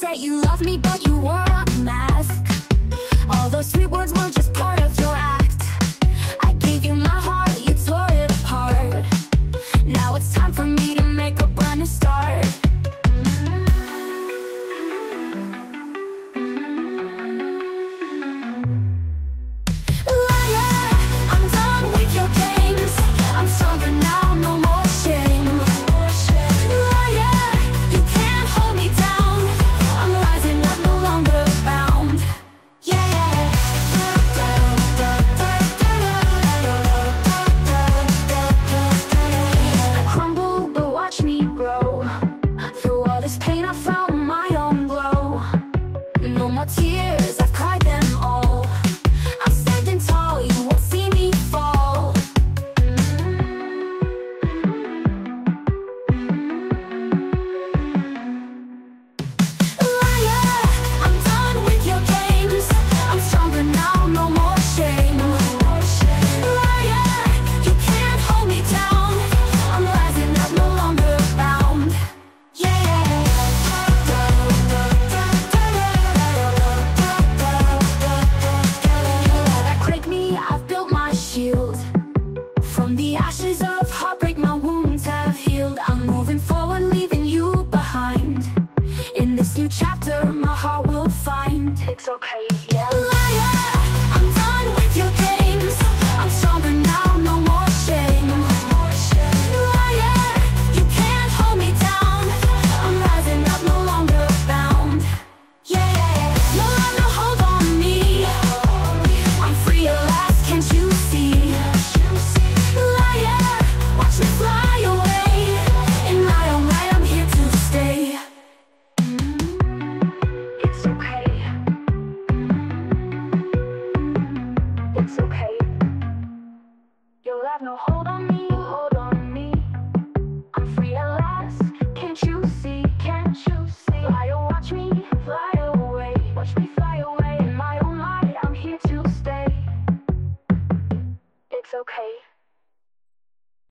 said you loved me, but you wore a mask. All those sweet words were just part of your act. I gave you my heart, you tore it apart. Now it's time for me to make a brand new start. Tears, I've cried them all. I'm standing tall, you won't see me fall. Liar, I'm done with your games. I'm stronger now, no more shame. Liar, you can't hold me down. I'm rising up, no longer bound. From the ashes of heartbreak, my wounds have healed. I'm moving forward, leaving you behind. In this new chapter, my heart will find it's okay.